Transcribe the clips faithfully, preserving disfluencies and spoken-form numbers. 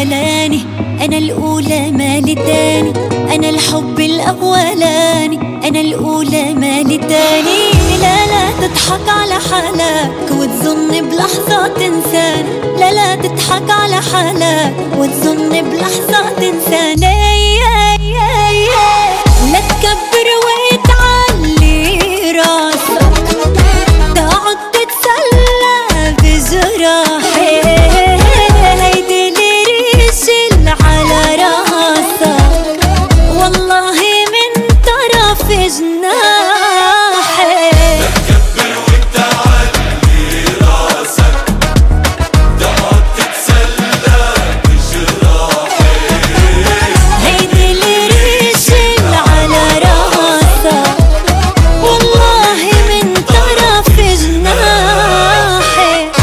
الأولاني، أنا الأولى مالي تاني. أنا الحب الأولاني، أنا الأولى مالي تاني. لا لا تضحك على حالك وتظن بلحظة تنساني. لا لا تضحك على حالك وتظن بلحظة تنساني. لا تكبر وتعلي راسك، تقعد تتسلى بجراحي. هيدي الريش اللي على راسك والله من طرف جناحي. لا تكبر وتعلي راسك، تقعد تتسلى بجراحي. هيدي الريش اللي على راسك والله من طرف جناحي.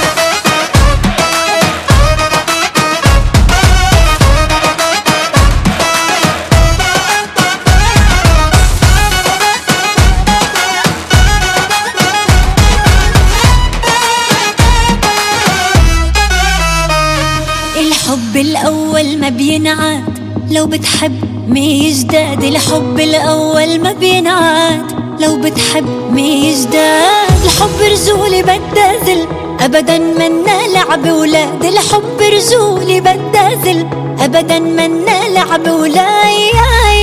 الحب الأول ما بينعاد، لو بتحب مي جداد. الحب الأول ما بينعاد، لو بتحب مي جداد. الحب رجولي بدازل أبدا منا لعب ولاد. الحب رجولي بدازل أبدا منا لعب ولاد.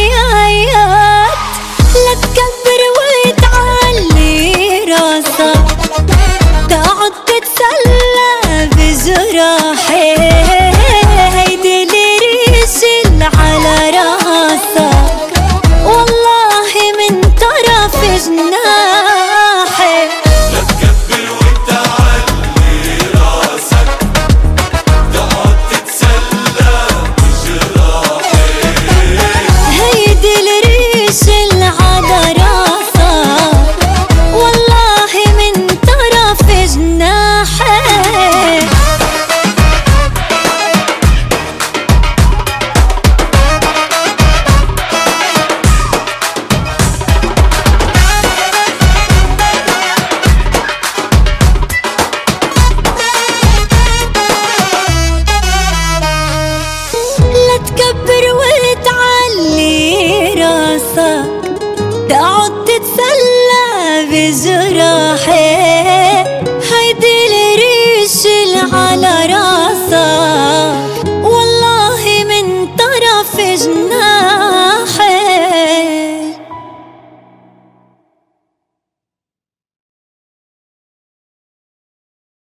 لا تكبر وتعلي راسك، تقعد تتسلى بجراحي. هيدي الريش اللي على راسك والله من طرف جناحي. لا تكبر وتعلي راسك، تقعد تتسلى بجراحي. هيدي الريش اللي على راسك والله من طرف جناحي. لا تكبر وتعلي راسك، تقعد تتسلى بجراحي.